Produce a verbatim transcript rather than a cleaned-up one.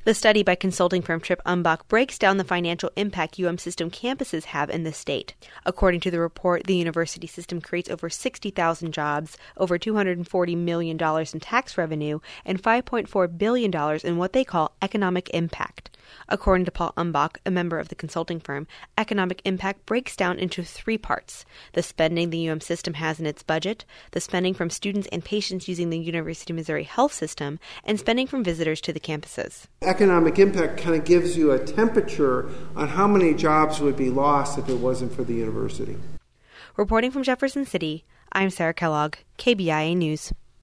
The study by consulting firm Tripp Umbach breaks down the financial impact U M system campuses have in the state. According to the report, the university system creates over sixty thousand jobs, over two hundred forty million dollars in tax revenue, and five point four billion dollars in what they call economic impact. According to Paul Umbach, a member of the consulting firm, economic impact breaks down into three parts: the spending the U M system has in its budget, the spending from students and patients using the University of Missouri health system, and spending from visitors to the campuses. Economic impact kind of gives you a temperature on how many jobs would be lost if it wasn't for the university. Reporting from Jefferson City, I'm Sarah Kellogg, K B I A News.